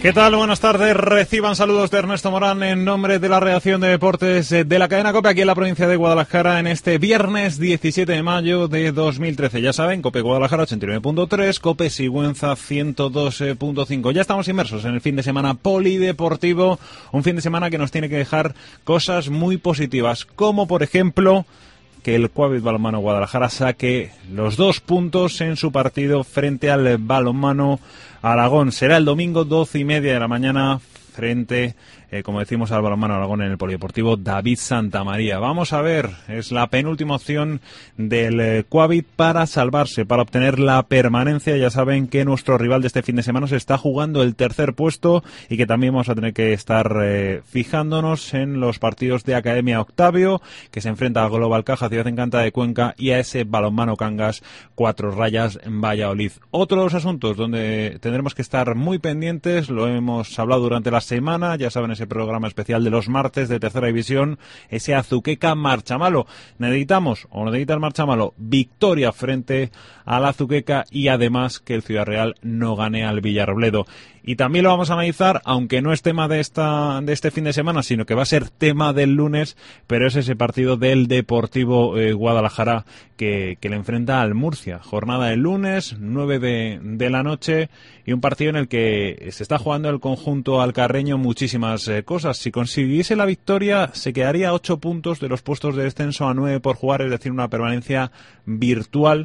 ¿Qué tal? Buenas tardes. Reciban saludos de Ernesto Morán en nombre de la redacción de deportes de la cadena COPE aquí en la provincia de Guadalajara en este viernes 17 de mayo de 2013. Ya saben, COPE Guadalajara 89.3, COPE Sigüenza 102.5. Ya estamos inmersos en el fin de semana polideportivo, un fin de semana que nos tiene que dejar cosas muy positivas, como por ejemplo que el Quabit Balonmano Guadalajara saque los 2 puntos en su partido frente al Balonmano Aragón. Será el domingo 12:30 de la mañana frente, como decimos, al Balonmano Aragón en el Polideportivo David Santamaría. Vamos a ver, es la penúltima opción del Quabit para salvarse, para obtener la permanencia. Ya saben que nuestro rival de este fin de semana se está jugando el tercer puesto y que también vamos a tener que estar fijándonos en los partidos de Academia Octavio, que se enfrenta a Global Caja, Ciudad Encanta de Cuenca, y a ese Balonmano Cangas, Cuatro Rayas en Valladolid. Otros asuntos donde tendremos que estar muy pendientes, lo hemos hablado durante la semana, ya saben, ese programa especial de los martes de Tercera División, ese Azuqueca Marchamalo. Necesita el Marchamalo victoria frente al Azuqueca y además que el Ciudad Real no gane al Villarrobledo. Y también lo vamos a analizar, aunque no es tema de este fin de semana, sino que va a ser tema del lunes, pero es ese partido del Deportivo Guadalajara que le enfrenta al Murcia. Jornada del lunes, 9 de la noche, y un partido en el que se está jugando el conjunto alcarreño muchísimas cosas. Si consiguiese la victoria, se quedaría a 8 puntos de los puestos de descenso, a 9 por jugar, es decir, una permanencia virtual,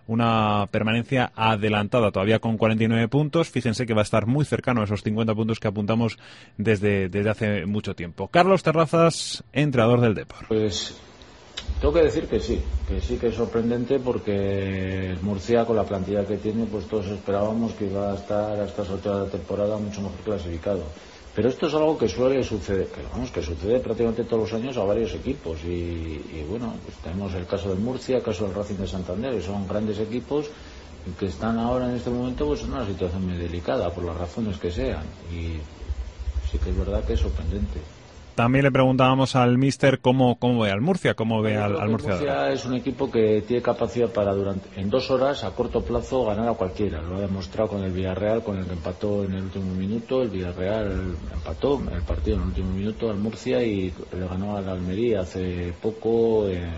una permanencia adelantada, todavía con 49 puntos. Fíjense que va a estar muy cercano a esos 50 puntos que apuntamos desde hace mucho tiempo. Carlos Terrazas, entrenador del Depor. Pues tengo que decir que sí que es sorprendente, porque el Murcia, con la plantilla que tiene, pues todos esperábamos que iba a estar a estas alturas de la temporada mucho mejor clasificado. Pero esto es algo que suele suceder, que sucede prácticamente todos los años a varios equipos. Y bueno, pues tenemos el caso del Murcia, el caso del Racing de Santander, que son grandes equipos que están ahora en este momento pues en una situación muy delicada, por las razones que sean. Y sí que es verdad que es sorprendente. También le preguntábamos al míster cómo ve al Murcia, cómo ve al Murcia. El Murcia es un equipo que tiene capacidad para en 2 horas, a corto plazo, ganar a cualquiera. Lo ha demostrado con el Villarreal, con el que empató en el último minuto. El Villarreal empató el partido en el último minuto al Murcia y le ganó al Almería hace poco 1-0,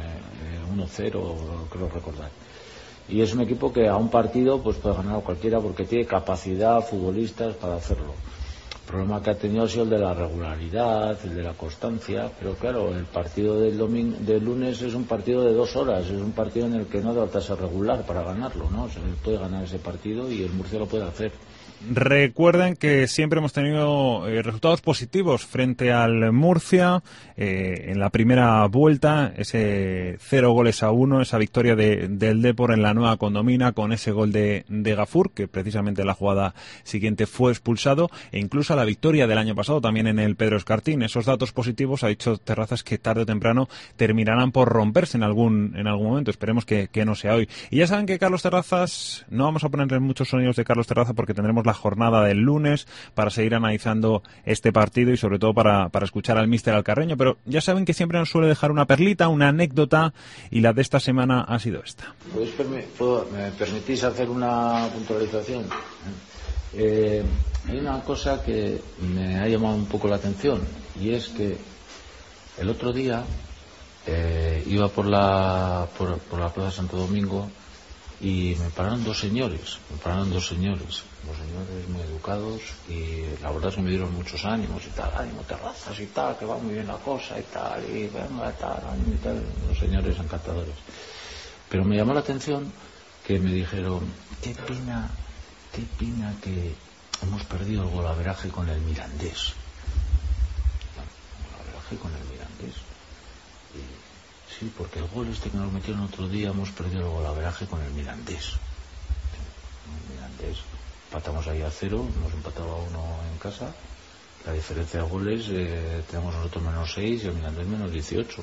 creo recordar. Y es un equipo que a un partido pues puede ganar a cualquiera, porque tiene capacidad, futbolistas para hacerlo. El problema que ha tenido ha sido el de la regularidad, el de la constancia, pero claro, el partido del lunes es un partido de 2 horas, es un partido en el que no da tasa regular para ganarlo, ¿no? Se puede ganar ese partido y el Murcia lo puede hacer. Recuerden que siempre hemos tenido resultados positivos frente al Murcia en la primera vuelta, ese 0-1, esa victoria del Depor en la Nueva Condomina con ese gol de Gafur, que precisamente en la jugada siguiente fue expulsado, e incluso la victoria del año pasado también en el Pedro Escartín. Esos datos positivos, ha dicho Terrazas, que tarde o temprano terminarán por romperse en algún momento. Esperemos que no sea hoy. Y ya saben que Carlos Terrazas, no vamos a ponerle muchos sonidos de Carlos Terrazas porque tendremos la jornada del lunes para seguir analizando este partido y sobre todo para escuchar al míster alcarreño, pero ya saben que siempre nos suele dejar una perlita, una anécdota, y la de esta semana ha sido esta. ¿Me permitís hacer una puntualización? Hay una cosa que me ha llamado un poco la atención, y es que el otro día iba por la Plaza Santo Domingo y me pararon dos señores, dos señores muy educados, y la verdad es que me dieron muchos ánimos y tal, ánimo Terrazas y tal, que va muy bien la cosa y tal, y venga tal, ánimo y tal, los señores encantadores. Pero me llamó la atención que me dijeron, qué pena que hemos perdido el golaveraje con el Mirandés. Sí, porque el gol que nos metieron otro día, hemos perdido el golaveraje con el Mirandés. Empatamos ahí a 0, nos empataba 1 en casa. La diferencia de goles, tenemos nosotros -6 y el Mirandés -18.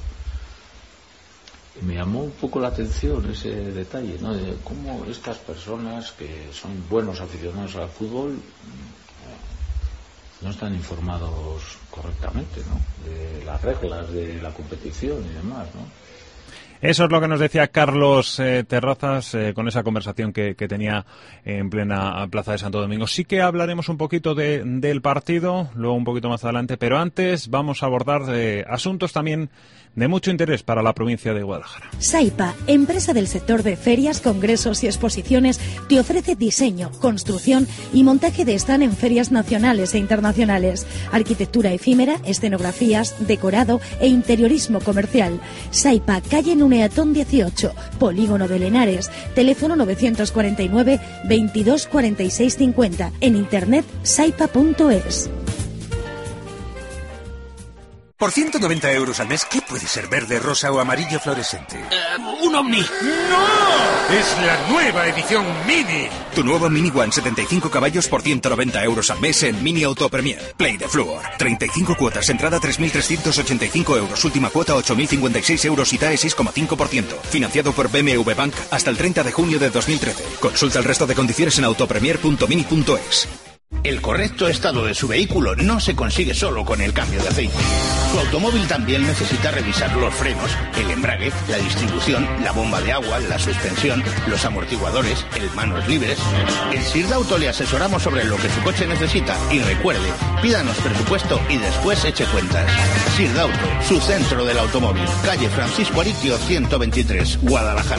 Y me llamó un poco la atención ese detalle, ¿no? De cómo estas personas que son buenos aficionados al fútbol no están informados correctamente, ¿no? De las reglas de la competición y demás, ¿no? Eso es lo que nos decía Carlos Terrazas con esa conversación que tenía en plena Plaza de Santo Domingo. Sí que hablaremos un poquito del partido, luego un poquito más adelante, pero antes vamos a abordar asuntos también de mucho interés para la provincia de Guadalajara. Saipa, empresa del sector de ferias, congresos y exposiciones, te ofrece diseño, construcción y montaje de stand en ferias nacionales e internacionales, arquitectura efímera, escenografías, decorado e interiorismo comercial. Saipa, calle Nuneatón 18, Polígono de Lenares, teléfono 949 22 46 50, en internet saipa.es. Por 190 euros al mes, ¿qué puede ser verde, rosa o amarillo fluorescente? ¡Un Omni! ¡No! ¡Es la nueva edición Mini! Tu nuevo Mini One 75 caballos por 190 euros al mes en Mini Auto Premier. Play de Fluor. 35 cuotas, entrada 3.385 euros, última cuota 8.056 euros y TAE 6,5%. Financiado por BMW Bank hasta el 30 de junio de 2013. Consulta el resto de condiciones en autopremier.mini.es. El correcto estado de su vehículo no se consigue solo con el cambio de aceite. Su automóvil también necesita revisar los frenos, el embrague, la distribución, la bomba de agua, la suspensión, los amortiguadores, el manos libres. En Sirdauto le asesoramos sobre lo que su coche necesita y recuerde, pídanos presupuesto y después eche cuentas. Sirdauto, su centro del automóvil, calle Francisco Aritio 123, Guadalajara.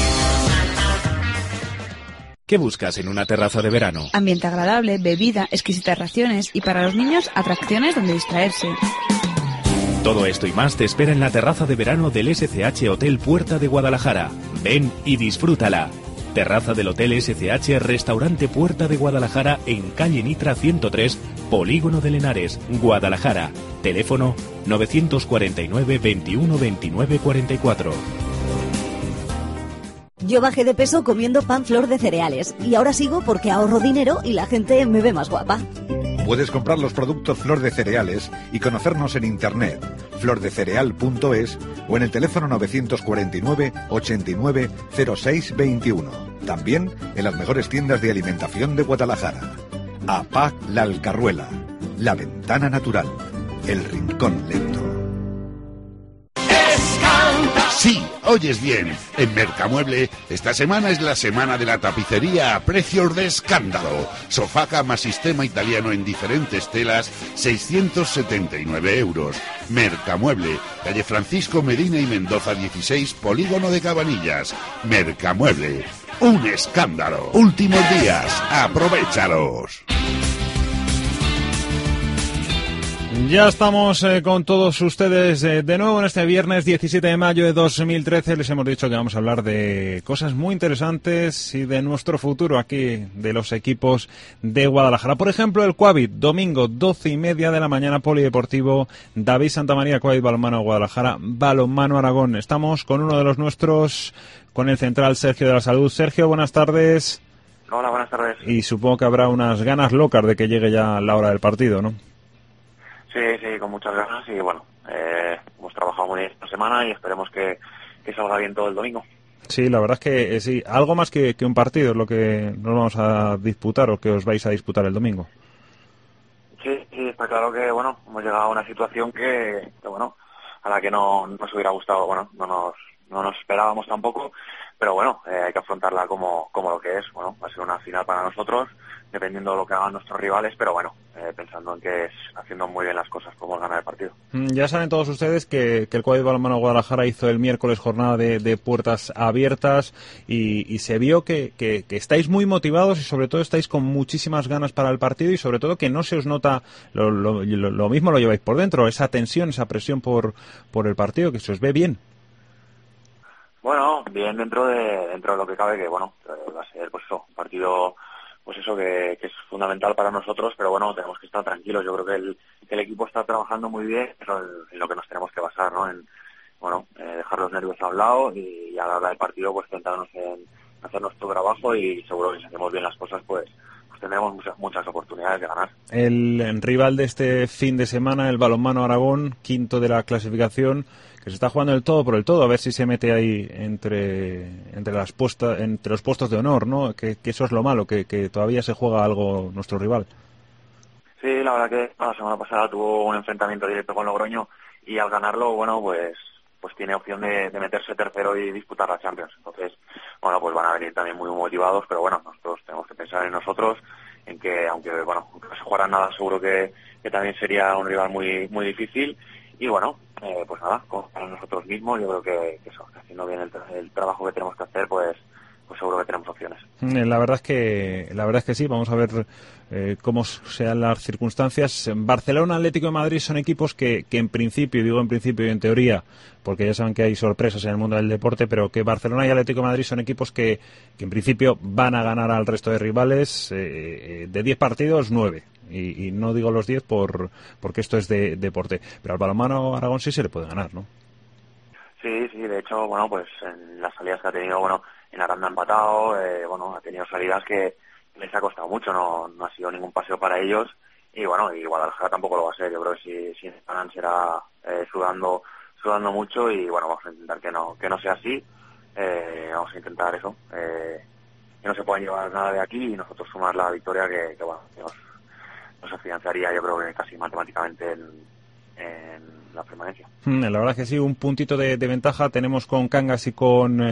¿Qué buscas en una terraza de verano? Ambiente agradable, bebida, exquisitas raciones y para los niños, atracciones donde distraerse. Todo esto y más te espera en la terraza de verano del SCH Hotel Puerta de Guadalajara. Ven y disfrútala. Terraza del Hotel SCH Restaurante Puerta de Guadalajara en calle Nitra 103, Polígono de Lenares, Guadalajara. Teléfono 949 21 29 44. Yo bajé de peso comiendo pan Flor de Cereales y ahora sigo porque ahorro dinero y la gente me ve más guapa. Puedes comprar los productos Flor de Cereales y conocernos en internet, flordecereal.es o en el teléfono 949 89 06 21. También en las mejores tiendas de alimentación de Guadalajara. APAC La Alcarruela, La Ventana Natural, El Rincón Lento. Sí, oyes bien. En Mercamueble, esta semana es la semana de la tapicería a precios de escándalo. Sofá cama sistema italiano en diferentes telas, 679 euros. Mercamueble, calle Francisco Medina y Mendoza 16, Polígono de Cabanillas. Mercamueble, un escándalo. Últimos días, aprovéchalos. Ya estamos con todos ustedes de nuevo en este viernes 17 de mayo de 2013. Les hemos dicho que vamos a hablar de cosas muy interesantes y de nuestro futuro aquí, de los equipos de Guadalajara. Por ejemplo, el Coavit, domingo 12:30 de la mañana, Polideportivo David Santamaría, Coavit Balonmano Guadalajara, Balonmano Aragón. Estamos con uno de los nuestros, con el central Sergio de la Salud. Sergio, buenas tardes. Hola, buenas tardes. Y supongo que habrá unas ganas locas de que llegue ya la hora del partido, ¿no? Sí, con muchas ganas y bueno, hemos trabajado muy bien esta semana y esperemos que salga bien todo el domingo. Sí, la verdad es que sí, algo más que un partido es lo que nos vamos a disputar o que os vais a disputar el domingo. Sí, está claro que bueno, hemos llegado a una situación que bueno, a la que no nos hubiera gustado, bueno, no nos esperábamos tampoco, pero bueno, hay que afrontarla como lo que es. Bueno, va a ser una final para nosotros, dependiendo de lo que hagan nuestros rivales, pero bueno, pensando en que haciendo muy bien las cosas podemos ganar el partido. Ya saben todos ustedes que el Coavit Balonmano Guadalajara hizo el miércoles jornada de puertas abiertas y se vio que estáis muy motivados y sobre todo estáis con muchísimas ganas para el partido y sobre todo que no se os nota lo mismo lo lleváis por dentro, esa tensión, esa presión por el partido, que se os ve bien. Bueno, bien dentro de lo que cabe, que bueno, va a ser pues eso, un partido pues eso que es fundamental para nosotros, pero bueno, tenemos que estar tranquilos. Yo creo que el equipo está trabajando muy bien, pero en lo que nos tenemos que basar, ¿no? En bueno, dejar los nervios a un lado y a la hora del partido pues centrarnos en hacer nuestro trabajo y seguro que si hacemos bien las cosas pues tendremos muchas oportunidades de ganar. El rival de este fin de semana, el Balonmano Aragón, quinto de la clasificación, que se está jugando el todo por el todo, a ver si se mete ahí entre los puestos de honor, ¿no? Que eso es lo malo, que todavía se juega algo nuestro rival. Sí, la verdad que la semana pasada tuvo un enfrentamiento directo con Logroño y al ganarlo, bueno, pues pues tiene opción de meterse tercero y disputar la Champions. Entonces, bueno, pues van a venir también muy motivados, pero bueno, nosotros tenemos que pensar en nosotros, en que aunque bueno, no se jugará nada, seguro que también sería un rival muy muy difícil. Y bueno, pues nada, para nosotros mismos, yo creo que eso, haciendo bien el trabajo que tenemos que hacer, pues seguro que tenemos opciones. La verdad es que sí. Vamos a ver cómo sean las circunstancias. Barcelona, Atlético de Madrid son equipos que en principio, digo en principio y en teoría, porque ya saben que hay sorpresas en el mundo del deporte, pero que Barcelona y Atlético de Madrid son equipos que en principio van a ganar al resto de rivales. De 10 partidos, 9. Y no digo los 10 porque esto es de deporte. Pero al balonmano Aragón sí se le puede ganar, ¿no? Sí, de hecho, bueno, pues en las salidas que ha tenido, bueno, en Aranda ha empatado, bueno, ha tenido salidas que les ha costado mucho, no ha sido ningún paseo para ellos, y bueno, y Guadalajara tampoco lo va a ser. Yo creo que si ganan será sudando mucho, y bueno, vamos a intentar que no sea así. Vamos a intentar eso, que no se puedan llevar nada de aquí y nosotros sumar la victoria que bueno, que nos afianzaría, yo creo que casi matemáticamente en la permanencia. La verdad es que sí, un puntito de ventaja tenemos con Cangas y con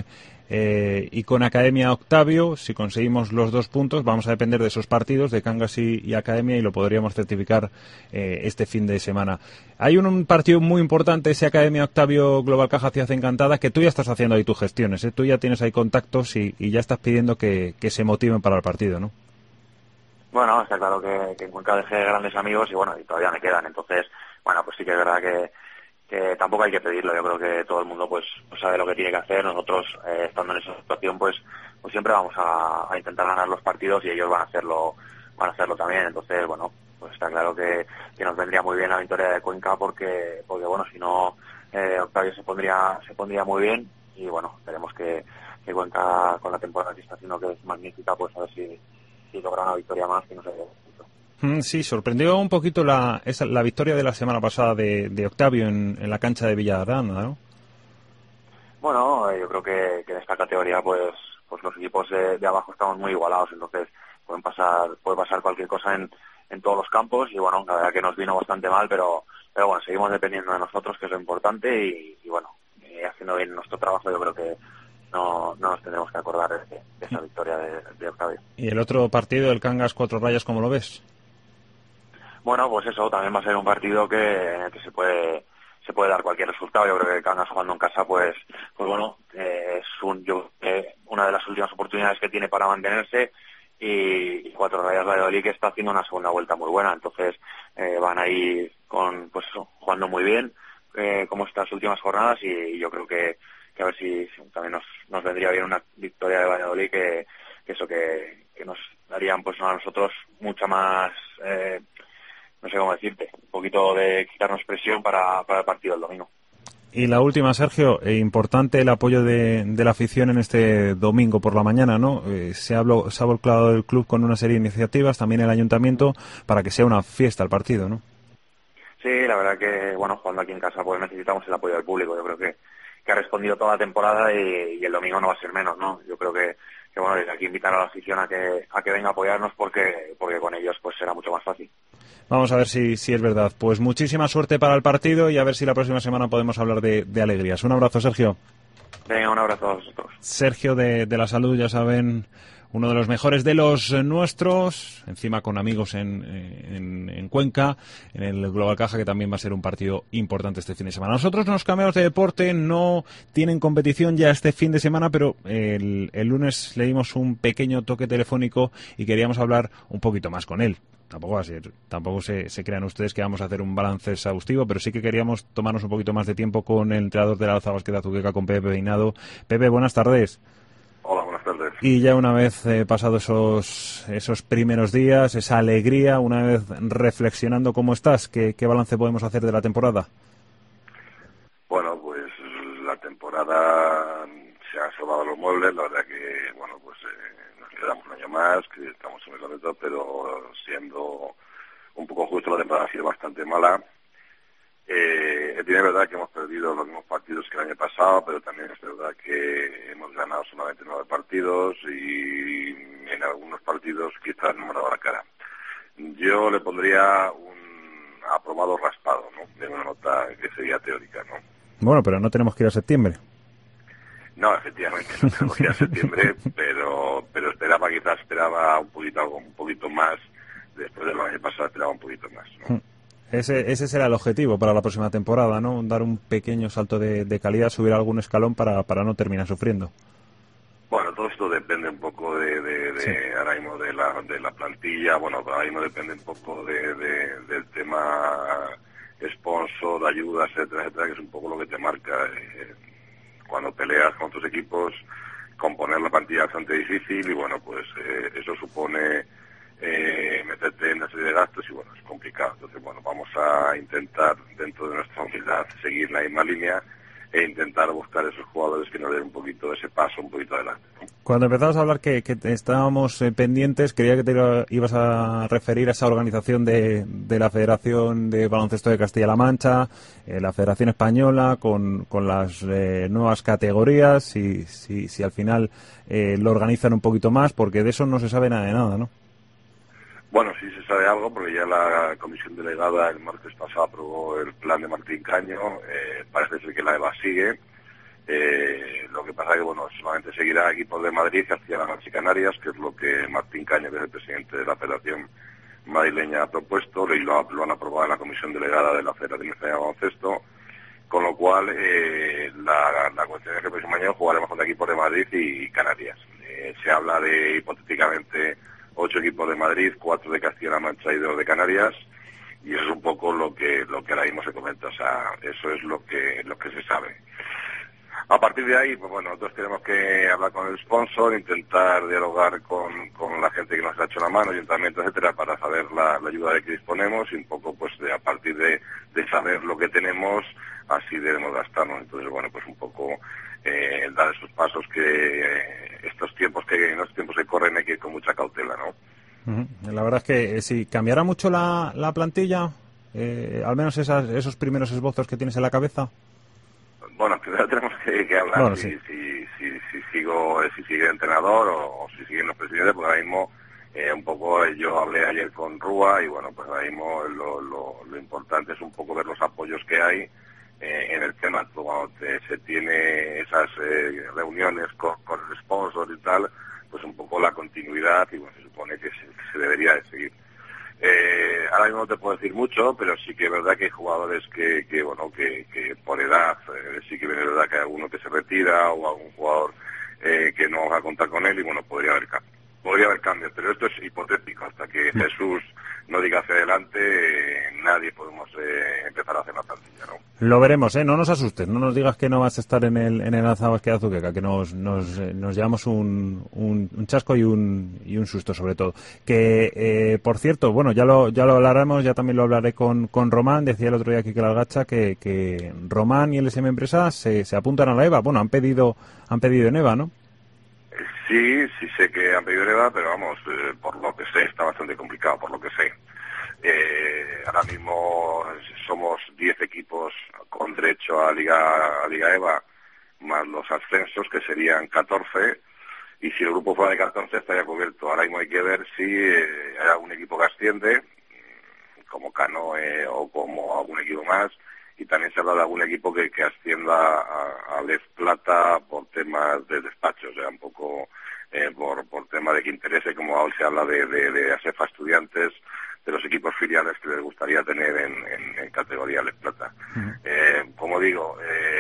Academia Octavio. Si conseguimos los 2 puntos, vamos a depender de esos partidos de Cangas y Academia, y lo podríamos certificar este fin de semana. Hay un partido muy importante, ese Academia Octavio Global Caja Ciudad Encantada, que tú ya estás haciendo ahí tus gestiones, tú ya tienes ahí contactos y ya estás pidiendo que se motiven para el partido, ¿no? Bueno, está claro que en Cuenca dejé grandes amigos y bueno, y todavía me quedan. Entonces, bueno, pues sí que es verdad que tampoco hay que pedirlo. Yo creo que todo el mundo pues sabe lo que tiene que hacer. Nosotros, estando en esa situación, pues siempre vamos a intentar ganar los partidos y ellos van a hacerlo también. Entonces, bueno, pues está claro que nos vendría muy bien la victoria de Cuenca porque bueno, si no, Octavio se pondría muy bien, y bueno, esperemos que Cuenca, con la temporada que está haciendo, que es magnífica, pues a ver si logra una victoria más, que no sé. Sí, sorprendió un poquito la victoria de la semana pasada de Octavio en la cancha de Villarranda, ¿no? Bueno, yo creo que en esta categoría pues los equipos de abajo estamos muy igualados, entonces puede pasar cualquier cosa en todos los campos, y bueno, la verdad que nos vino bastante mal, pero bueno, seguimos dependiendo de nosotros, que es lo importante, y bueno, haciendo bien nuestro trabajo, yo creo que no nos tendremos que acordar de esa victoria de Octavio. ¿Y el otro partido, el Cangas 4 Rayas, cómo lo ves? Bueno, pues eso también va a ser un partido en el que se puede dar cualquier resultado. Yo creo que Cangas jugando en casa, pues bueno, es una de las últimas oportunidades que tiene para mantenerse, y 4 Rayas Valladolid, que está haciendo una segunda vuelta muy buena. Entonces van ahí jugando muy bien, como estas últimas jornadas, y yo creo que a ver si también nos vendría bien una victoria de Valladolid, que nos darían pues a nosotros mucha más, no sé cómo decirte, un poquito de quitarnos presión para el partido del domingo. Y la última, Sergio, importante el apoyo de la afición en este domingo por la mañana, ¿no? Se ha volcado el club con una serie de iniciativas, también el ayuntamiento, para que sea una fiesta el partido, ¿no? Sí, la verdad que, bueno, jugando aquí en casa pues necesitamos el apoyo del público. Yo creo que ha respondido toda la temporada, y el domingo no va a ser menos, ¿no? Yo creo que bueno, desde aquí invitar a la afición a que venga a apoyarnos, porque con ellos pues será mucho más fácil. Vamos a ver si es verdad. Pues muchísima suerte para el partido, y a ver si la próxima semana podemos hablar de alegrías. Un abrazo, Sergio. Venga, un abrazo a vosotros. Sergio de la Salud, ya saben, uno de los mejores de los nuestros, encima con amigos en Cuenca, en el Global Caja, que también va a ser un partido importante este fin de semana. Nosotros nos cambiamos de deporte, no tienen competición ya este fin de semana, pero el lunes le dimos un pequeño toque telefónico y queríamos hablar un poquito más con él. Tampoco se crean ustedes que vamos a hacer un balance exhaustivo, pero sí que queríamos tomarnos un poquito más de tiempo con el entrenador de la Alza Basquet Azuqueca, con Pepe Peinado. Pepe, buenas tardes. Hola, buenas tardes. Y ya una vez pasados esos primeros días, esa alegría, una vez reflexionando cómo estás, ¿qué balance podemos hacer de la temporada? Bueno, pues la temporada se han salvado los muebles, la verdad que, bueno, pues nos quedamos un año más, que estamos muy contentos, pero siendo un poco justo, la temporada ha sido bastante mala. Es verdad que hemos perdido los mismos partidos que el año pasado, pero también es verdad que hemos ganado solamente 9 partidos, y en algunos partidos quizás no hemos dado la cara. Yo le pondría un aprobado raspado, ¿no? De una nota que sería teórica, ¿no? Bueno, pero no tenemos que ir a septiembre. No, efectivamente, no tenemos que ir a septiembre, pero esperaba un poquito más, después del año pasado esperaba un poquito más, ¿no? Ese será el objetivo para la próxima temporada, ¿no? Dar un pequeño salto de calidad, subir algún escalón para no terminar sufriendo. Bueno, todo esto depende un poco Sí. ahora mismo de la plantilla. Bueno, ahora mismo depende un poco del tema sponsor, ayuda, etcétera, que es un poco lo que te marca. Cuando peleas con tus equipos, componer la plantilla es bastante difícil y bueno, pues eso supone meterte en una serie de gastos y bueno, es complicado. Entonces, bueno, vamos a intentar, dentro de nuestra humildad, seguir la misma línea e intentar buscar esos jugadores que nos den un poquito ese paso, un poquito adelante, ¿no? Cuando empezamos a hablar que estábamos pendientes, creía que te ibas a referir a esa organización de la Federación de Baloncesto de Castilla-La Mancha, la Federación Española, con las nuevas categorías, si al final lo organizan un poquito más, porque de eso no se sabe nada de nada, ¿no? Bueno, sí se sabe algo, porque ya la comisión delegada el martes pasado aprobó el plan de Martín Caño. Parece ser que la EVA sigue. Lo que pasa es que, bueno, solamente seguirá equipos de Madrid hacia las Mancha y Canarias, que es lo que Martín Caño, que es el presidente de la Federación Madrileña, ha propuesto, y lo han aprobado en la comisión delegada de la Federación Española de Baloncesto, con lo cual la cuestión es que el próximo año jugaremos contra equipos de Madrid y Canarias. Se habla de, hipotéticamente, 8 equipos de Madrid, 4 de Castilla-La Mancha y 2 de Canarias, y eso es un poco lo que ahora mismo se comenta. O sea, eso es lo que se sabe. A partir de ahí, pues bueno, nosotros tenemos que hablar con el sponsor, intentar dialogar con la gente que nos ha hecho la mano, ayuntamientos, etcétera, para saber la ayuda de que disponemos y un poco, pues, a partir de saber lo que tenemos, así debemos gastarnos. Entonces, bueno, pues un poco dar esos pasos que estos tiempos que corren hay que ir con mucha cautela, ¿no? La verdad es que si cambiara mucho la plantilla, al menos esos primeros esbozos que tienes en la cabeza. Bueno, primero tenemos que hablar, bueno, si sigue el entrenador o si siguen los presidentes, porque ahora mismo un poco yo hablé ayer con Rúa y bueno, pues ahora mismo lo importante es un poco ver los apoyos que hay en el tema. Cuando se tiene esas reuniones con el sponsor y tal, pues un poco la continuidad, y bueno, se supone que se debería de seguir. Ahora mismo no te puedo decir mucho, pero sí que es verdad que hay jugadores que por edad, sí que es verdad que hay alguno que se retira o algún jugador que no va a contar con él y bueno, podría haber cambios, pero esto es hipotético. Hasta que Jesús no diga hacia adelante, nadie podemos empezar a hacer la plantilla, ¿no? Lo veremos, no nos asustes, no nos digas que no vas a estar en el Alza Basket Azuqueca, que nos llevamos un chasco y un susto sobre todo. Que, por cierto, bueno, ya lo hablaremos, ya también lo hablaré con Román. Decía el otro día aquí que la Algacha que Román y el SM Empresa se apuntan a la EVA. Bueno, han pedido en EVA, ¿no? Sí sé que han pedido EVA, pero vamos, por lo que sé, está bastante complicado, por lo que sé. Ahora mismo somos 10 equipos con derecho a Liga EVA, más los ascensos, que serían 14, y si el grupo fuera de 14 estaría cubierto. Ahora mismo hay que ver si hay algún equipo que asciende, como Canoe o como algún equipo más, y también se habla de algún equipo que ascienda a Les Plata por temas de despacho, o sea, un poco por tema de que interese, como hoy se habla de ASEFA Estudiantes, de los equipos filiales que les gustaría tener en categoría Les Plata. Como digo,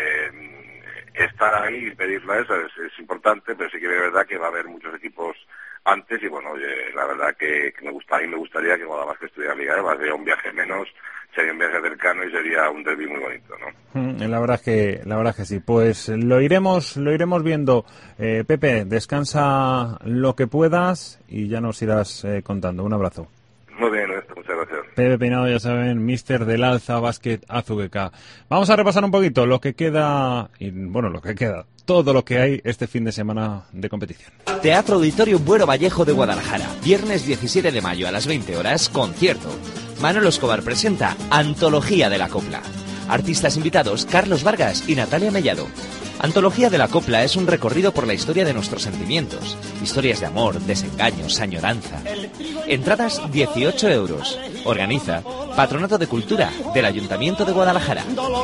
estar ahí y pedirla eso es importante, pero sí que es verdad que va a haber muchos equipos antes y bueno, la verdad que me gustaría que Guadalajara estuviera en Liga EVA. Sería un viaje menos, sería un viaje cercano y sería un derbi muy bonito, ¿no? La verdad es que sí. Pues lo iremos viendo. Pepe, descansa lo que puedas y ya nos irás contando. Un abrazo. Muy bien, muchas gracias. Pepe Peinado, ya saben, míster del Alza Basket Azuqueca. Vamos a repasar un poquito lo que queda, todo lo que hay este fin de semana de competición. Teatro Auditorio Buero Vallejo de Guadalajara, viernes 17 de mayo a las 20 horas, concierto. Manolo Escobar presenta Antología de la Copla. Artistas invitados Carlos Vargas y Natalia Mellado. Antología de la Copla es un recorrido por la historia de nuestros sentimientos. Historias de amor, desengaños, añoranza. Entradas 18 euros. Organiza Patronato de Cultura del Ayuntamiento de Guadalajara.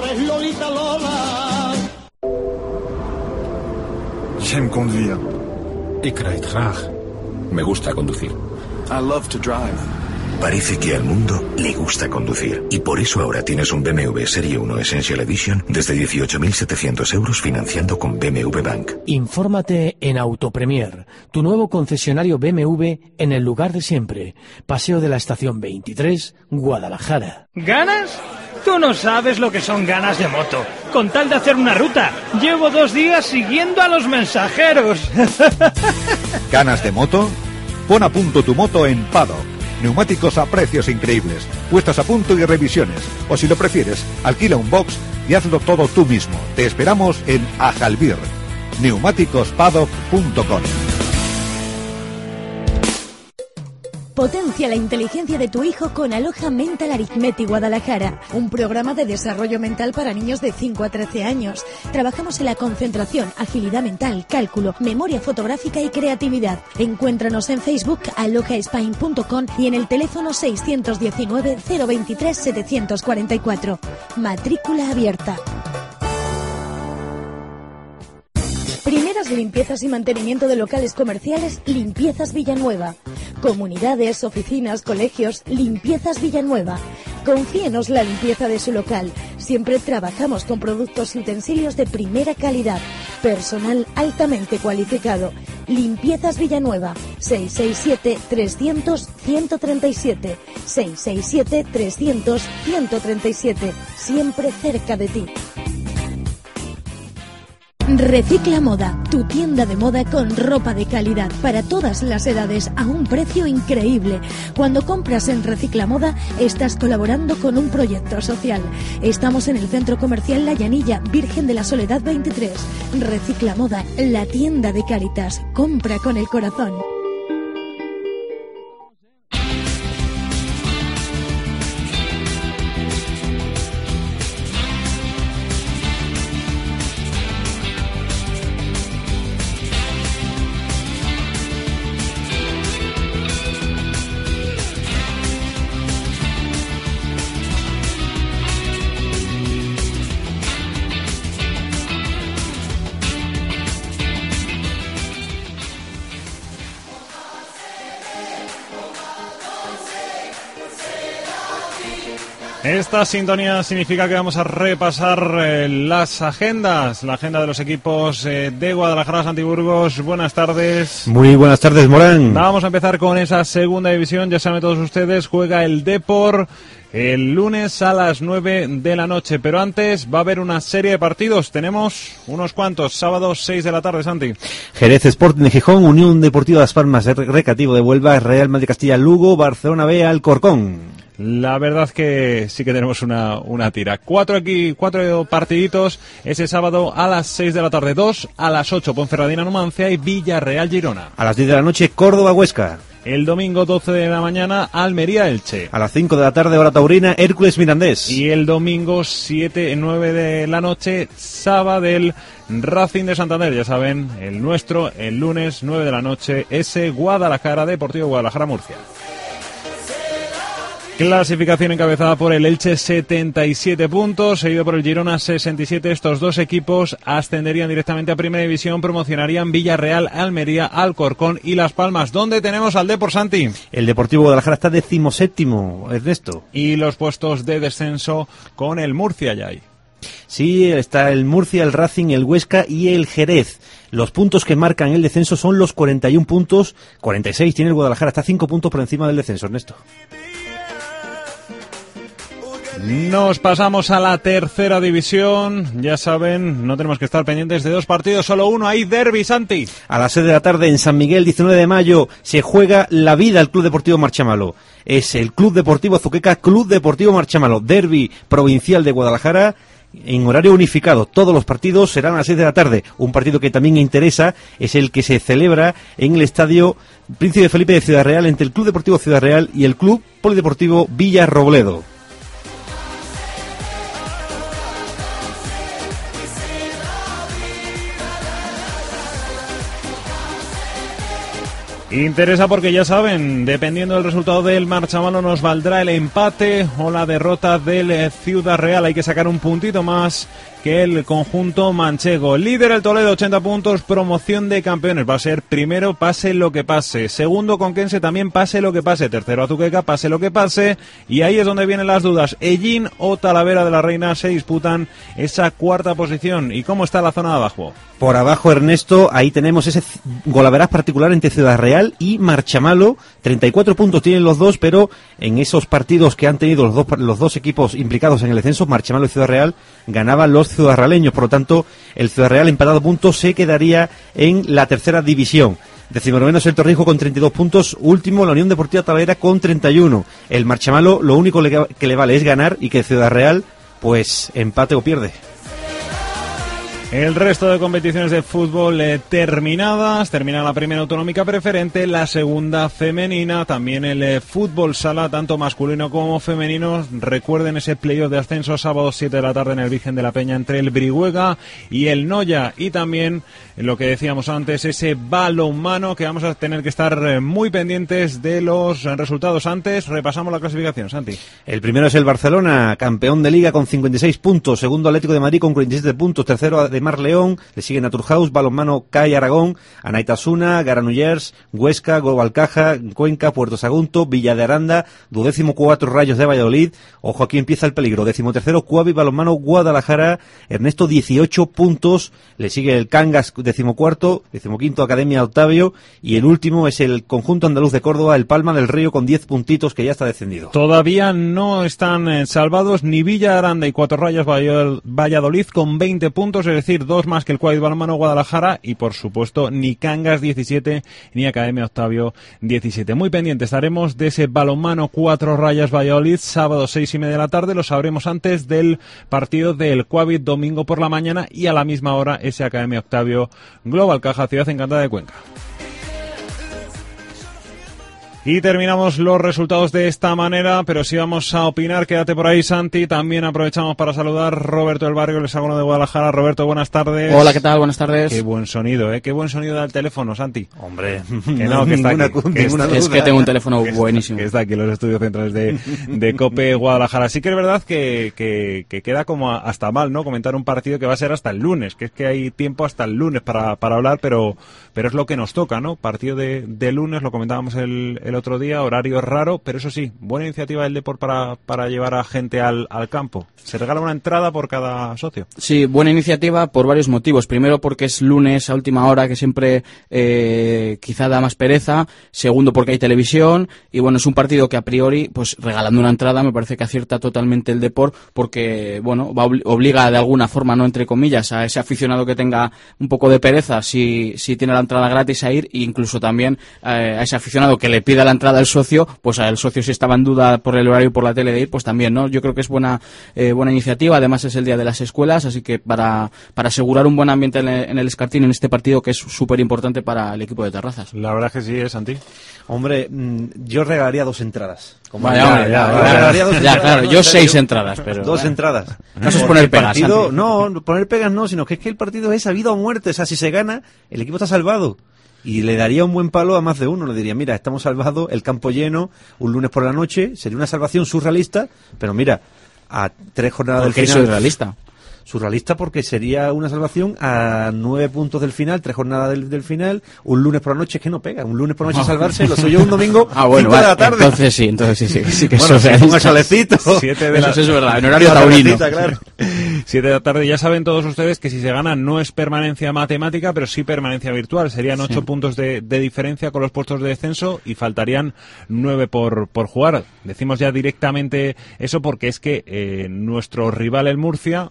J'aime conduire. Ik rijd graag. Me gusta conducir. I love to drive. Parece que al mundo le gusta conducir. Y por eso ahora tienes un BMW Serie 1 Essential Edition desde 18.700 euros financiando con BMW Bank. Infórmate en Autopremier, tu nuevo concesionario BMW en el lugar de siempre. Paseo de la Estación 23, Guadalajara. ¿Ganas? Tú no sabes lo que son ganas de moto. Con tal de hacer una ruta, llevo 2 días siguiendo a los mensajeros. ¿Ganas de moto? Pon a punto tu moto en Paddock. Neumáticos a precios increíbles, puestas a punto y revisiones. O si lo prefieres, alquila un box y hazlo todo tú mismo. Te esperamos en Ajalbir. Neumáticospaddock.com. Potencia la inteligencia de tu hijo con Aloha Mental Arithmetic Guadalajara, un programa de desarrollo mental para niños de 5 a 13 años. Trabajamos en la concentración, agilidad mental, cálculo, memoria fotográfica y creatividad. Encuéntranos en Facebook alohaspine.com y en el teléfono 619 023 744. Matrícula abierta. Primeras limpiezas y mantenimiento de locales comerciales, Limpiezas Villanueva. Comunidades, oficinas, colegios, Limpiezas Villanueva. Confíenos la limpieza de su local. Siempre trabajamos con productos y utensilios de primera calidad. Personal altamente cualificado. Limpiezas Villanueva. 667-300-137. 667-300-137. Siempre cerca de ti. Recicla Moda, tu tienda de moda con ropa de calidad para todas las edades a un precio increíble. Cuando compras en Recicla Moda, estás colaborando con un proyecto social. Estamos en el Centro Comercial La Llanilla, Virgen de la Soledad 23. Recicla Moda, la tienda de Cáritas. Compra con el corazón. Esta sintonía significa que vamos a repasar las agendas, la agenda de los equipos de Guadalajara, Santiburgos. Buenas tardes. Muy buenas tardes, Morán. Vamos a empezar con esa segunda división, ya saben todos ustedes, juega el Depor el lunes a las 9 de la noche, pero antes va a haber una serie de partidos, tenemos unos cuantos, sábado 6 de la tarde, Santi. Jerez Sporting de Gijón, Unión Deportiva Las Palmas, Recreativo de Huelva, Real Madrid Castilla Lugo, Barcelona B, Alcorcón. La verdad que sí que tenemos una tira. Cuatro partiditos ese sábado a las 6 de la tarde, 2 a las 8, Ponferradina Numancia y Villarreal Girona. A las 10 de la noche, Córdoba Huesca. El domingo 12 de la mañana, Almería Elche. A las 5 de la tarde, hora taurina, Hércules Mirandés. Y el domingo 9 de la noche, Sabadell Racing de Santander. Ya saben, el nuestro, el lunes 9 de la noche, ese Guadalajara Deportivo Guadalajara Murcia. Clasificación encabezada por el Elche, 77 puntos, seguido por el Girona, 67. Estos dos equipos ascenderían directamente a Primera División, promocionarían Villarreal, Almería, Alcorcón y Las Palmas. ¿Dónde tenemos al Depor, Santi? El Deportivo Guadalajara está 17º, Ernesto. Y los puestos de descenso con el Murcia ya hay. Sí, está el Murcia, el Racing, el Huesca y el Jerez. Los puntos que marcan el descenso son los 41 puntos, 46 tiene el Guadalajara, está 5 puntos por encima del descenso, Ernesto. Nos pasamos a la tercera división. Ya saben, no tenemos que estar pendientes de dos partidos, solo uno. Hay derbi, Santi. A las 6 de la tarde en San Miguel, 19 de mayo, se juega la vida al Club Deportivo Marchamalo. Es el Club Deportivo Azuqueca, Club Deportivo Marchamalo, derbi provincial de Guadalajara, en horario unificado. Todos los partidos serán a las 6 de la tarde. Un partido que también interesa es el que se celebra en el Estadio Príncipe Felipe de Ciudad Real, entre el Club Deportivo Ciudad Real y el Club Polideportivo Villarrobledo. Interesa porque ya saben, dependiendo del resultado del Marchamalo nos valdrá el empate o la derrota del Ciudad Real. Hay que sacar un puntito más que el conjunto manchego. Líder el Toledo, 80 puntos, promoción de campeones. Va a ser primero, pase lo que pase. Segundo, Conquense, también pase lo que pase. Tercero, Azuqueca, pase lo que pase. Y ahí es donde vienen las dudas. Ellín o Talavera de la Reina se disputan esa cuarta posición. ¿Y cómo está la zona de abajo? Por abajo, Ernesto, ahí tenemos ese golaveraz particular entre Ciudad Real y Marchamalo. 34 puntos tienen los dos, pero en esos partidos que han tenido los dos equipos implicados en el descenso, Marchamalo y Ciudad Real, ganaban los ciudadraleños. Por lo tanto, el Ciudad Real empatado puntos se quedaría en la tercera división. 19º es el Torrijos con 32 puntos. Último, la Unión Deportiva Talavera con 31. El Marchamalo lo único que le vale es ganar y que Ciudad Real, pues, empate o pierde. El resto de competiciones de fútbol terminadas. Termina la primera autonómica preferente, la segunda femenina, también el fútbol sala, tanto masculino como femenino. Recuerden ese playoff de ascenso, sábado 7 de la tarde en el Virgen de la Peña entre el Brihuega y el Noya. Y también, lo que decíamos antes, ese balonmano que vamos a tener que estar muy pendientes de los resultados. Antes, repasamos la clasificación, Santi. El primero es el Barcelona, campeón de Liga con 56 puntos. Segundo, Atlético de Madrid con 47 puntos. Tercero, de Mar León, le sigue Naturhaus, balonmano CAI Aragón, Anaitasuna, Granollers, Huesca, Gobalcaja, Cuenca, Puerto Sagunto, Villa de Aranda, 14º Rayos de Valladolid. Ojo, aquí empieza el peligro. 13º Cuavi, balonmano Guadalajara, Ernesto 18 puntos, le sigue el Cangas 14º, 15º Academia Octavio y el último es el conjunto andaluz de Córdoba, el Palma del Río con 10 puntitos que ya está descendido. Todavía no están salvados ni Villa de Aranda y 4 Rayos Valladolid con 20 puntos, es decir, 2 más que el Cuavi balonmano Guadalajara y por supuesto ni Cangas 17 ni Academia Octavio 17. Muy pendiente estaremos de ese balonmano 4 Rayas Valladolid, sábado 6:30 de la tarde, lo sabremos antes del partido del Cuavi domingo por la mañana y a la misma hora ese Academia Octavio Global Caja Ciudad Encantada de Cuenca. Y terminamos los resultados de esta manera, pero si vamos a opinar, quédate por ahí, Santi. También aprovechamos para saludar a Roberto del Barrio, el hexágono de Guadalajara. Roberto, buenas tardes. Hola, ¿qué tal? Buenas tardes. Qué buen sonido, Qué buen sonido da el teléfono, Santi. Hombre, que no, que está aquí. Es que tengo un teléfono buenísimo. Que está aquí en los estudios centrales de COPE Guadalajara. Sí que es verdad que queda como hasta mal, ¿no? Comentar un partido que va a ser hasta el lunes, que es que hay tiempo hasta el lunes para hablar, pero es lo que nos toca, ¿no? Partido de lunes, lo comentábamos el otro día, horario raro, pero eso sí, buena iniciativa del Depor para llevar a gente al campo. Se regala una entrada por cada socio. Sí, buena iniciativa por varios motivos. Primero porque es lunes a última hora, que siempre quizá da más pereza. Segundo porque hay televisión. Y bueno, es un partido que a priori, pues regalando una entrada me parece que acierta totalmente el Depor, porque bueno, obliga de alguna forma, no entre comillas, a ese aficionado que tenga un poco de pereza si tiene la entrada gratis a ir, e incluso también a ese aficionado que le pida la entrada al socio, pues al socio, si estaba en duda por el horario y por la tele de ir, pues también, ¿no? Yo creo que es buena iniciativa. Además es el día de las escuelas, así que para asegurar un buen ambiente en el Escartín en este partido, que es súper importante para el equipo de Terrazas. La verdad es que sí, es Santi. Hombre, yo regalaría 2 entradas. Claro, yo 6 entradas, pero 2 entradas. No es poner pegas. No, poner pegas no, sino que es que el partido es a vida o muerte. O sea, si se gana, el equipo está salvado. Y le daría un buen palo a más de uno. Le diría, mira, estamos salvados, el campo lleno, un lunes por la noche, sería una salvación surrealista, pero mira, a 3 jornadas del final. ¿Por qué surrealista? Surrealista porque sería una salvación a 9 puntos del final, 3 jornadas del final, un lunes por la noche, es que no pega, un lunes por la noche salvarse, lo soy yo un domingo, bueno, 5 de la tarde. Entonces sí que bueno, es surrealista. Un solecito. 7 de la... Eso es verdad, en horario taurino. Claro. 7 de la tarde, ya saben todos ustedes que si se gana no es permanencia matemática, pero sí permanencia virtual. Serían 8 puntos de diferencia con los puestos de descenso y faltarían 9 por jugar. Decimos ya directamente eso porque es que nuestro rival, el Murcia,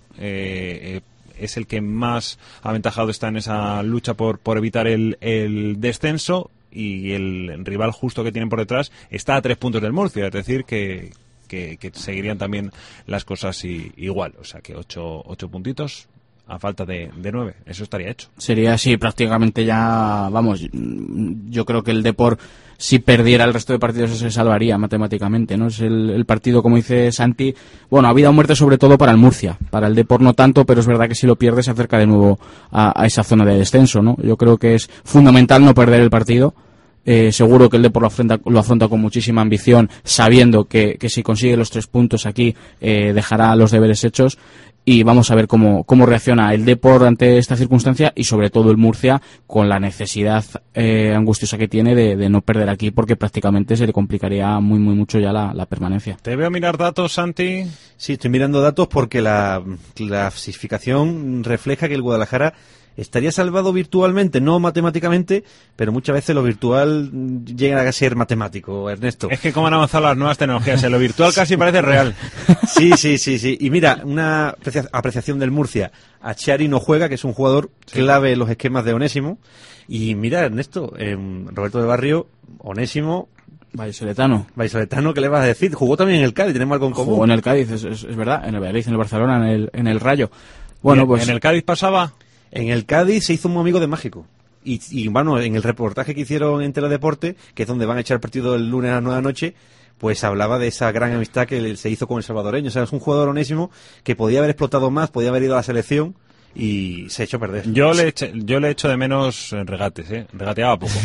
es el que más aventajado está en esa lucha por evitar el descenso, y el rival justo que tienen por detrás está a 3 puntos del Murcia, es decir que seguirían también las cosas igual, o sea que 8 puntitos a falta de 9, eso estaría hecho. Sería así prácticamente ya, vamos, yo creo que el Depor, si perdiera el resto de partidos, se salvaría matemáticamente, ¿no? Es el partido, como dice Santi, bueno, a vida o muerte sobre todo para el Murcia, para el Depor no tanto, pero es verdad que si lo pierde se acerca de nuevo a esa zona de descenso, ¿no? Yo creo que es fundamental no perder el partido Seguro que el Depor lo afronta con muchísima ambición, sabiendo que si consigue los 3 puntos aquí dejará los deberes hechos. Y vamos a ver cómo reacciona el Depor ante esta circunstancia y sobre todo el Murcia con la necesidad angustiosa que tiene de no perder aquí, porque prácticamente se le complicaría muy mucho ya la permanencia. Te veo mirar datos, Santi. Sí, estoy mirando datos porque la clasificación refleja que el Guadalajara estaría salvado virtualmente, no matemáticamente, pero muchas veces lo virtual llega a ser matemático, Ernesto. Es que cómo han avanzado las nuevas tecnologías, lo virtual casi parece real. Sí. Y mira, una apreciación del Murcia. Achiari no juega, que es un jugador clave en los esquemas de Onésimo. Y mira, Ernesto, Roberto de Barrio, Onésimo... Vallisoletano, ¿qué le vas a decir? Jugó también en el Cádiz, tenemos algo en común. Jugó en el Cádiz, es verdad, en el Valladolid, en el Barcelona, en el Rayo. Bueno, pues... ¿En el Cádiz pasaba? En el Cádiz se hizo un amigo de Mágico. Y bueno, en el reportaje que hicieron en Teledeporte, que es donde van a echar el partido el lunes a las 9 de la noche, pues hablaba de esa gran amistad que se hizo con el salvadoreño. O sea, es un jugador Onésimo que podía haber explotado más, podía haber ido a la selección y se echó a perder. Yo le echo de menos regates, regateaba poco.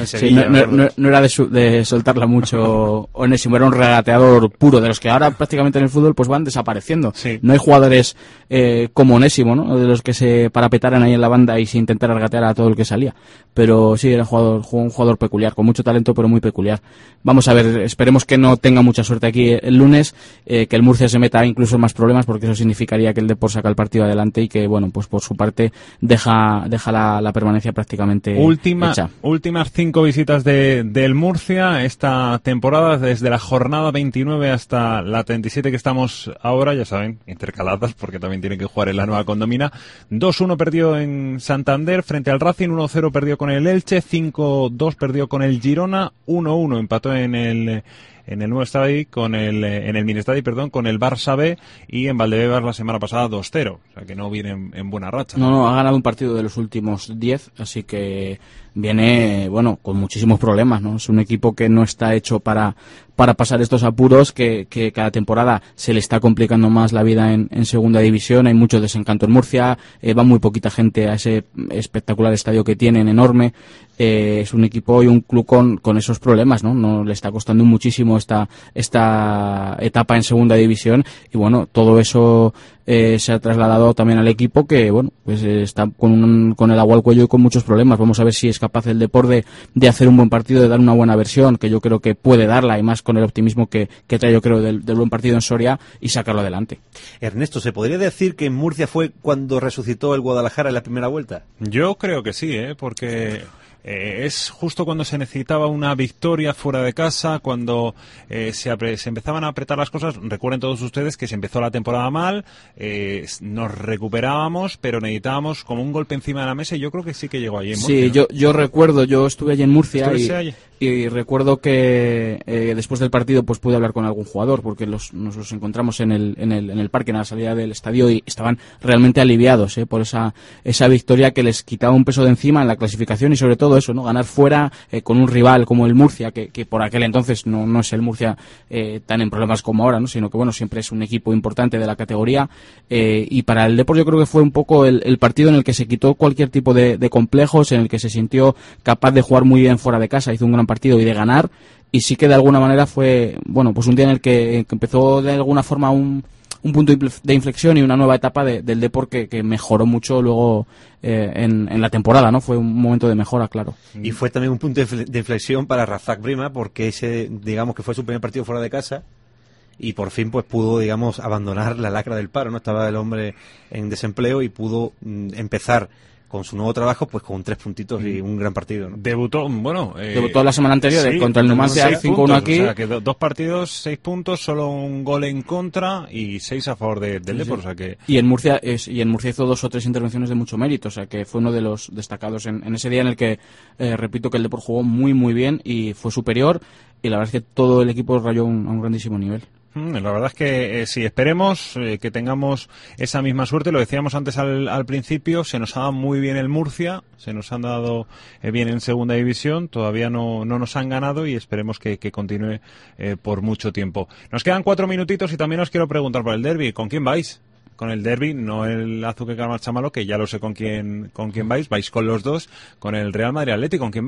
No era de soltarla mucho Onésimo, era un regateador puro, de los que ahora prácticamente en el fútbol pues van desapareciendo. Sí. No hay jugadores como Onésimo, ¿no? De los que se parapetaran ahí en la banda y se intentara regatear a todo el que salía. Pero sí, era un jugador peculiar, con mucho talento, pero muy peculiar. Vamos a ver, esperemos que no tenga mucha suerte aquí el lunes, que el Murcia se meta incluso en más problemas, porque eso significaría que el Depor saca el partido adelante y que, bueno, pues por su parte deja la permanencia prácticamente hecha. Últimas 5 visitas del Murcia esta temporada, desde la jornada 29 hasta la 37 que estamos ahora, ya saben, intercaladas porque también tienen que jugar en la nueva Condomina. 2-1 perdió en Santander frente al Racing, 1-0 perdió con el Elche, 5-2 perdió con el Girona, 1-1 empató en el nuevo estadio en el Minestadi, con el Barça B, y en Valdebebas la semana pasada 2-0, o sea que no viene en buena racha. No, ha ganado un partido de los últimos 10, así que viene, bueno, con muchísimos problemas, ¿no? Es un equipo que no está hecho para pasar estos apuros, que cada temporada se le está complicando más la vida en segunda división. Hay mucho desencanto en Murcia, va muy poquita gente a ese espectacular estadio que tienen, enorme. Es un equipo y un club con esos problemas, ¿no? No le está costando muchísimo esta etapa en segunda división, y bueno, todo eso se ha trasladado también al equipo, que bueno, pues está con el agua al cuello y con muchos problemas. Vamos a ver si es capaz el Depor de hacer un buen partido, de dar una buena versión, que yo creo que puede darla, y más con el optimismo que trae, yo creo, del buen partido en Soria, y sacarlo adelante. Ernesto, ¿se podría decir que en Murcia fue cuando resucitó el Guadalajara en la primera vuelta? Yo creo que sí, porque es justo cuando se necesitaba una victoria fuera de casa, cuando se empezaban a apretar las cosas. Recuerden todos ustedes que se empezó la temporada mal, nos recuperábamos, pero necesitábamos como un golpe encima de la mesa, y yo creo que sí que llegó allí en Murcia. Sí, ¿no? yo recuerdo, yo estuve allí en Murcia y recuerdo que después del partido pues pude hablar con algún jugador, porque nos los encontramos en el parque, en la salida del estadio, y estaban realmente aliviados por esa victoria que les quitaba un peso de encima en la clasificación, y sobre todo eso, ¿no? Ganar fuera con un rival como el Murcia, que por aquel entonces no es el Murcia tan en problemas como ahora, ¿no? Sino que bueno, siempre es un equipo importante de la categoría, y para el Depor yo creo que fue un poco el partido en el que se quitó cualquier tipo de complejos, en el que se sintió capaz de jugar muy bien fuera de casa, hizo un gran partido y de ganar, y sí que de alguna manera fue, bueno, pues un día en el que empezó de alguna forma un punto de inflexión y una nueva etapa del Depor que mejoró mucho luego en la temporada, ¿no? Fue un momento de mejora, claro. Y fue también un punto de inflexión para Razak Brima, porque ese, digamos, que fue su primer partido fuera de casa, y por fin pues pudo, digamos, abandonar la lacra del paro, ¿no? Estaba el hombre en desempleo y pudo empezar con su nuevo trabajo, pues con 3 puntitos y un gran partido, ¿no? Debutó la semana anterior contra el Numancia, 5-1 aquí. O sea, que 2 partidos, 6 puntos, solo un gol en contra y 6 a favor del Depor, o sea que... Y en Murcia hizo 2 o 3 intervenciones de mucho mérito, o sea que fue uno de los destacados en ese día en el que, repito, que el Depor jugó muy muy bien y fue superior, y la verdad es que todo el equipo rayó a un grandísimo nivel. La verdad es que sí, esperemos que tengamos esa misma suerte. Lo decíamos antes al principio, se nos ha dado muy bien el Murcia, se nos han dado bien en segunda división, todavía no nos han ganado, y esperemos que continúe por mucho tiempo. Nos quedan 4 minutitos y también os quiero preguntar por el derbi. ¿Con quién vais? Con el derbi, no el Azuqueca Marchamalo, que ya lo sé con quién vais con los dos, con el Real Madrid Atleti, ¿con quién vais?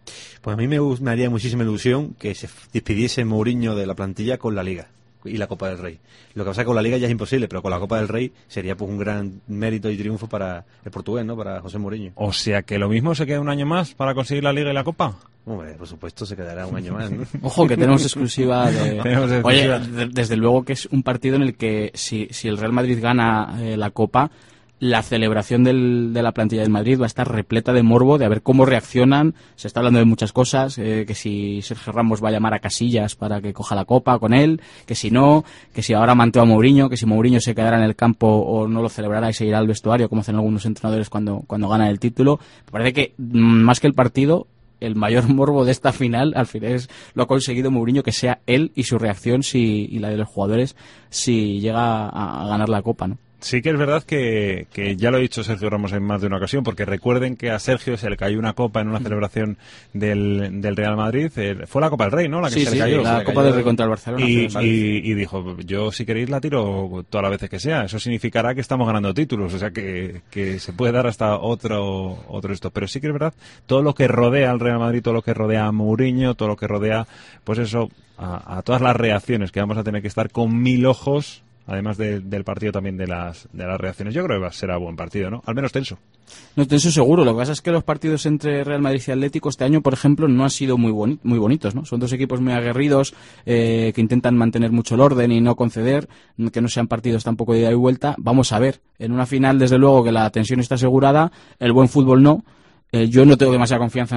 Pues a mí me haría muchísima ilusión que se despidiese Mourinho de la plantilla con la Liga y la Copa del Rey. Lo que pasa es que con la Liga ya es imposible, pero con la Copa del Rey sería pues un gran mérito y triunfo para el portugués, ¿no? Para José Mourinho. O sea que lo mismo se queda un año más para conseguir la Liga y la Copa. Hombre, por supuesto se quedará un año más, ¿no? Ojo, que tenemos exclusiva Tenemos Oye, desde luego que es un partido en el que si el Real Madrid gana la Copa, la celebración de la plantilla del Madrid va a estar repleta de morbo, de a ver cómo reaccionan. Se está hablando de muchas cosas, que si Sergio Ramos va a llamar a Casillas para que coja la Copa con él, que si no, que si ahora mantuvo a Mourinho, que si Mourinho se quedará en el campo o no lo celebrará y se irá al vestuario, como hacen algunos entrenadores cuando ganan el título. Me parece que, más que el partido, el mayor morbo de esta final, al final lo ha conseguido Mourinho, que sea él y su reacción y la de los jugadores si llega a ganar la Copa, ¿no? Sí que es verdad que ya lo ha dicho Sergio Ramos en más de una ocasión, porque recuerden que a Sergio se le cayó una copa en una celebración del Real Madrid. Fue la Copa del Rey, ¿no? La que se le cayó. La Copa del Rey contra el Barcelona. Y dijo, yo si queréis la tiro todas las veces que sea. Eso significará que estamos ganando títulos, o sea que se puede dar hasta otro esto. Pero sí que es verdad, todo lo que rodea al Real Madrid, todo lo que rodea a Mourinho, todo lo que rodea, pues eso, a todas las reacciones que vamos a tener que estar con 1000 ojos. Además del partido también de las reacciones. Yo creo que será buen partido, ¿no? Al menos tenso. No, tenso seguro. Lo que pasa es que los partidos entre Real Madrid y Atlético este año, por ejemplo, no han sido muy bonitos, ¿no? Son dos equipos muy aguerridos, que intentan mantener mucho el orden y no conceder, que no sean partidos tampoco de ida y vuelta. Vamos a ver. En una final, desde luego, que la tensión está asegurada, el buen fútbol no. Yo no tengo demasiada confianza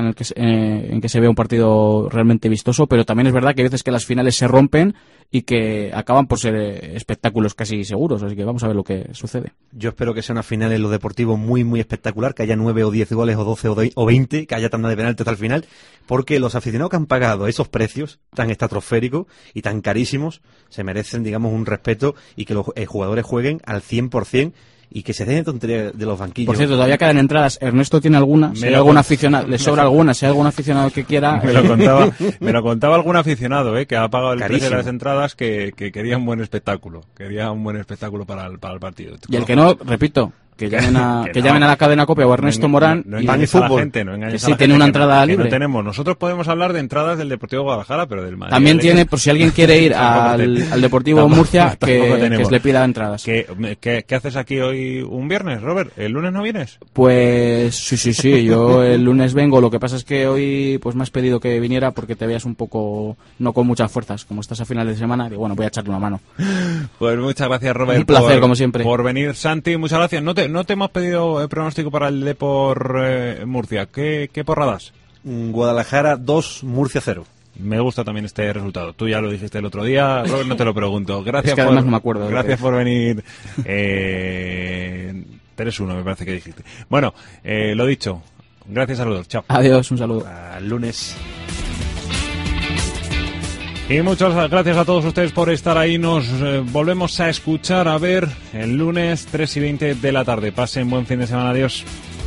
en que se vea un partido realmente vistoso, pero también es verdad que hay veces que las finales se rompen y que acaban por ser espectáculos casi seguros, así que vamos a ver lo que sucede. Yo espero que sea una final en lo deportivo muy, muy espectacular, que haya 9 o 10 goles o 12 o 20, que haya tanda de penalti hasta el final, porque los aficionados que han pagado esos precios tan estratosféricos y tan carísimos se merecen, digamos, un respeto y que los jugadores jueguen al 100%. Y que se den de tontería de los banquillos. Por cierto, todavía quedan entradas. Ernesto tiene alguna. Si hay algún aficionado, le sobra alguna. Si hay algún aficionado que quiera. Me lo contaba algún aficionado, que ha pagado el precio de las entradas, que quería un buen espectáculo. Quería un buen espectáculo para el partido. Y el que no, repito, que llamen a la cadena COPE o a Ernesto Morán no y el fútbol. Que sí tiene una entrada libre. No tenemos. Nosotros podemos hablar de entradas del Deportivo Guadalajara, pero del Madrid. También tiene, por si alguien quiere ir al Deportivo Murcia, que le pida entradas. ¿Qué haces aquí hoy un viernes, Robert? ¿El lunes no vienes? Pues sí, yo el lunes vengo. Lo que pasa es que hoy pues me has pedido que viniera porque te veas un poco no con muchas fuerzas. Como estás a final de semana, y bueno, voy a echarle una mano. Pues muchas gracias, Robert. Un placer, como siempre. Por venir, Santi, muchas gracias. No te hemos pedido el pronóstico para el Depor Murcia. ¿Qué porradas? Guadalajara 2, Murcia 0. Me gusta también este resultado. Tú ya lo dijiste el otro día, Robert, no te lo pregunto. Gracias es que además no me acuerdo. Gracias por venir. 3-1 me parece que dijiste. Bueno, lo dicho. Gracias, saludos. Chao. Adiós, un saludo. Al lunes. Y muchas gracias a todos ustedes por estar ahí. Nos volvemos a escuchar, a ver, el lunes 3:20 de la tarde. Pasen buen fin de semana. Adiós.